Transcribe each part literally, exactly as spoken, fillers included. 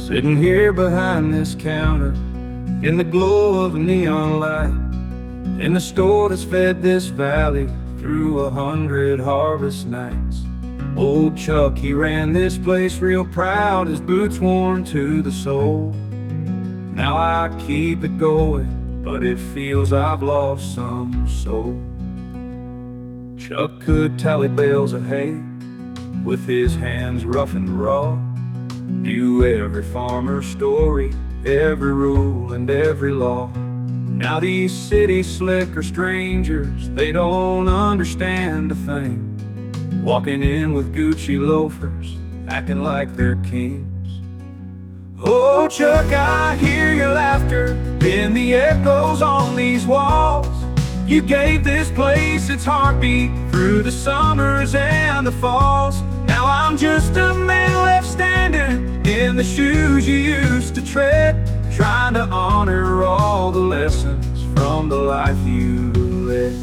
Sitting here behind this counter, in the glow of a neon light, in the store that's fed this valley through a hundred harvest nights. Old Chuck, he ran this place real proud, his boots worn to the sole. Now I keep it going, but it feels I've lost some soul. Chuck could tally bales of hay with his hands rough and raw, knew every farmer's story, every rule and every law. Now these city slicker strangers, they don't understand a thing, walking in with Gucci loafers, acting like they're kings. Oh Chuck, I hear your laughter in the echoes on these walls. You gave this place its heartbeat through the summers and the falls. Now I'm just a man left standing in the shoes you used to tread, trying to honor all the lessons from the life you led.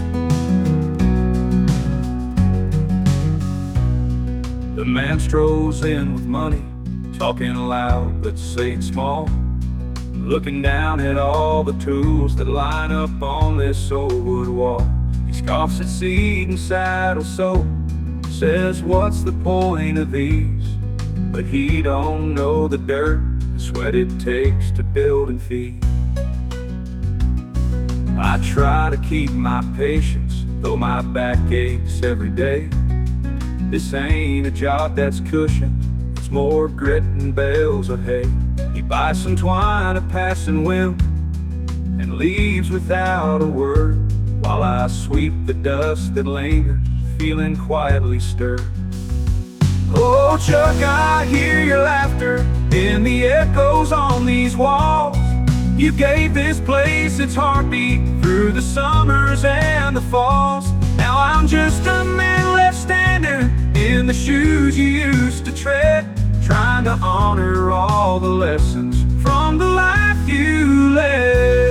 The man strolls in with money, talking loud but saying small, looking down at all the tools that line up on this old wood wall. He scoffs at seed and saddle soap, says what's the point of these, but he don't know the dirt and sweat it takes to build and feed. I try to keep my patience, though my back aches every day. This ain't a job that's cushioned, it's more grit and bales of hay. He buys some twine, a passing whim, and leaves without a word, while I sweep the dust that lingers, feeling quietly stirred. Oh Chuck, I hear your laughter in the echoes on these walls. You gave this place its heartbeat through the summers and the falls. Now I'm just a man left standing in the shoes you used to tread, trying to honor all the lessons from the life you led.